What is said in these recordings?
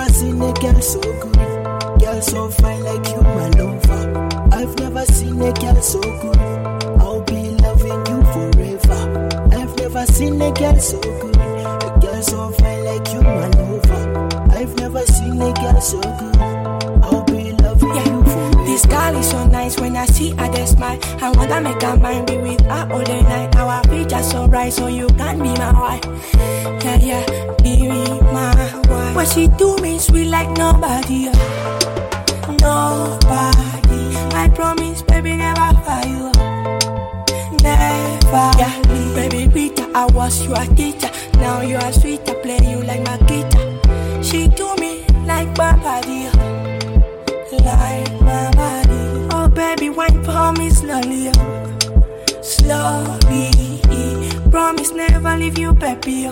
never seen a girl so good. Girl so fine like you, my lover. I've never seen a girl so good. I'll be loving you forever. I've never seen a girl so good. A girl so fine like you, my lover. I've never seen a girl so good. I'll be loving you forever. This girl is so nice. When I see her, they smile. I wanna make her mine, be with her all the night. Our features so bright, so you can be my wife. Yeah, be my wife. What she do me sweet like nobody. Nobody. I promise, baby, never fire you. Never. Yeah, baby, Rita, I was your teacher. Now you are sweet, I play you like my guitar. She do me like my body. Like my body. Oh, baby, wine for me slowly. Slowly. Promise never leave you, baby.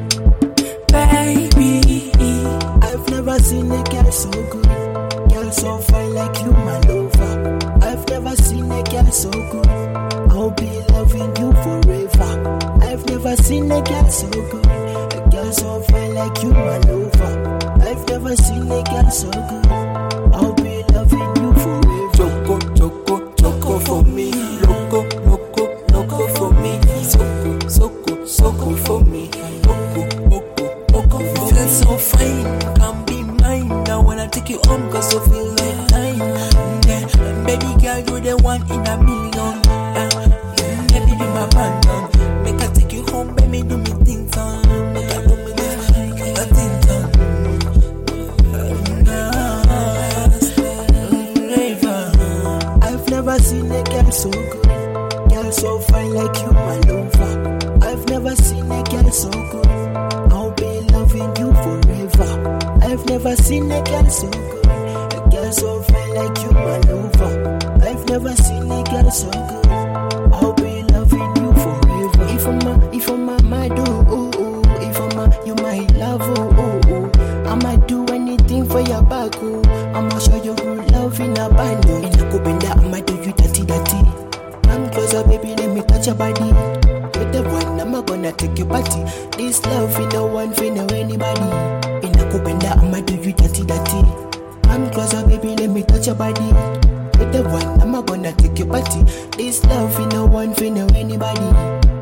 Baby. I've never seen a girl so good. Girl so fine like you, my lover. I've never seen a girl so good. I'll be loving you forever. I've never seen a girl so good. A girl so fine like you, my lover. I've never seen a girl so good. I'll be loving you forever. Choco, choco, choco for me. Loco, loco, loco for me. Soko, soko, soko for me. Loco, loco, loco for me. Feel so fine, can be mine. I wanna take you home 'cause you feel like time. Yeah, baby girl, you're the one in a million. Baby, be my man. Make I take you home, baby, do me things on. Make I do me things on. I've never seen a girl so good. Girl so fine like you, my lover. I've never seen a girl so good. I'll be loving you forever. I've never seen a girl so good. A girl so fine like you, my lover. I've never seen a girl so good. I'll be loving you forever. If I'm a, my do, oh, oh. If I'm a, you my love, oh, oh, oh. I might do anything for your back, oh. I'ma show you good love in a band, oh. In a kubenda, I'ma do you dirty, dirty. Come closer, baby, let me touch your body. You're the one, I'ma gonna take your party. This love, you no one, for no anybody. In a kubenda, I'ma do you dirty, dirty. Come closer, baby, let me touch your body. You're the one, I'ma gonna take your party. This love, you no one, for no anybody.